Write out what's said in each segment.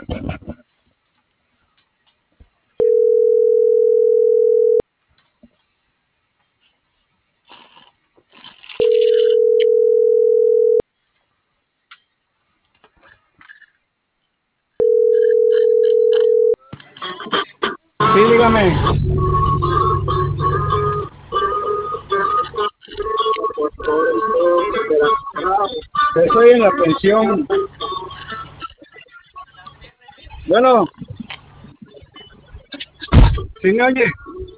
Sí, dígame. Estoy en la pensión. Bueno, ¿sí me oye?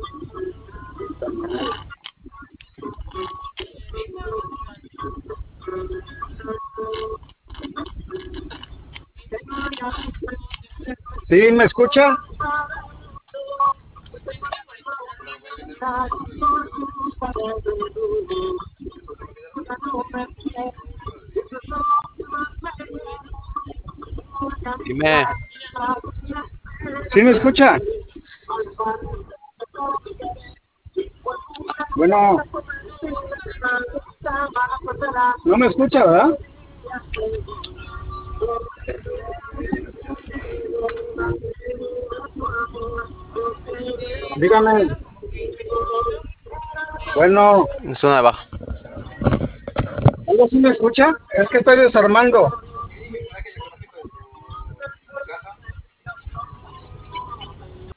¿Sí me escucha? Dime, ¿Sí me escucha? Bueno, no me escucha, ¿verdad? Dígame. Bueno, zona baja. ¿algo sí me escucha? Es que estoy desarmando.